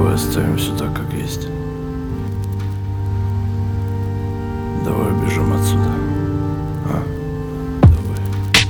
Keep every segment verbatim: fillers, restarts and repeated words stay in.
Давай оставим все так, как есть. Давай убежим отсюда. А? Давай.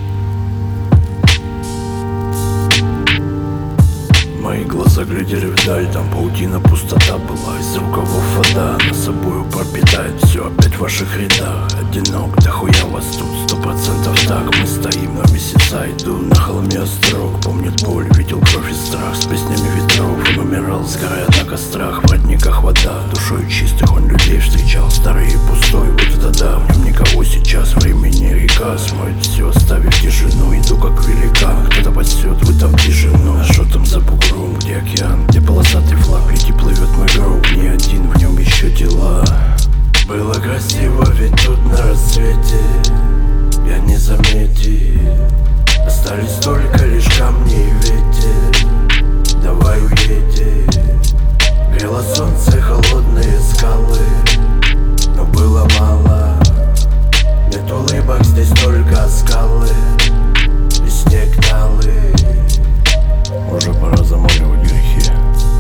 Мои глаза глядели вдаль, там паутина, пустота была. Из рукавов вода, на собою пропитает все опять в ваших рядах. Одинок, да хуя вас тут, сто процентов так. Мы стоим на месяца, иду на холме острог. Помнит боль, видел кровь и страх, с песнями ветров. Он умирал, сгорая на кострах, в родниках вода. Душой чистых он людей встречал, старый и пустой. Вот это да, в нем никого сейчас, времени река смоет все, оставив тишину. Иду как великан, кто-то пасет, вы там тишину. А что там за бугром, где океан, где полосатый флаг? Лети плывет мой гроб, не один, в нем еще дела. Было красиво, ведь тут на рассвете я не заметил. Остались только лишь камни и ветер. Давай уедем. Грело солнце, холодные скалы, но было мало. Нет улыбок, здесь только скалы и снег талый. Уже пора замаливать грехи.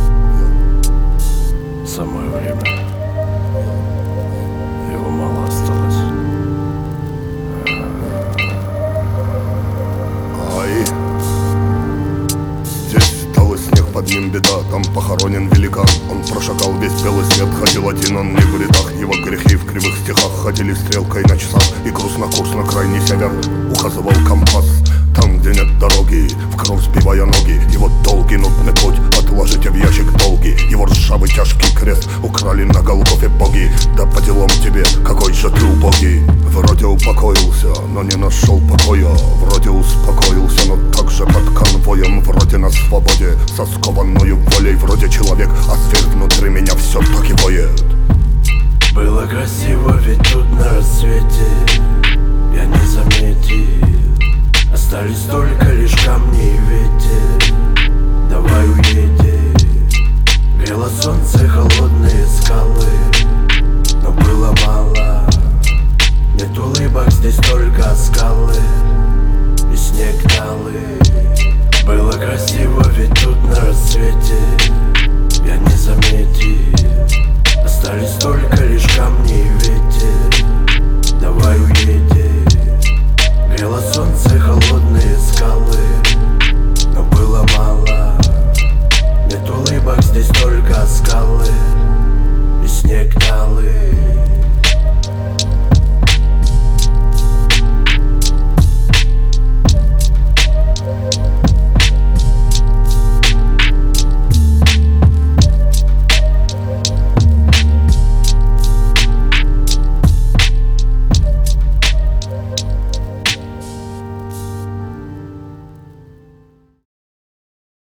Самое время. Его мало осталось. Ай, здесь стал снег, под ним беда. Там похоронен великан. Он прошагал весь белый свет, ходил один он не в рядах. Его грехи в кривых стихах ходили стрелкой на часах. И грустно курс на крайний север указывал компас. Там, где нет дороги, в кровь сбивая ноги. Его долгий нудный путь отложите в ящик долгий. Его ржавый тяжкий крест украли на Голгофе боги. Да по делам тебе, какой же ты убогий. Вроде упокоился, но не нашел покоя. Вроде успокоился, но также под конвоем. Вроде на свободе, со скованною волей. Вроде человек, а зверь внутри меня все так и воет. Было красиво, ведь тут на рассвете я не заметил. Остались только лишь камни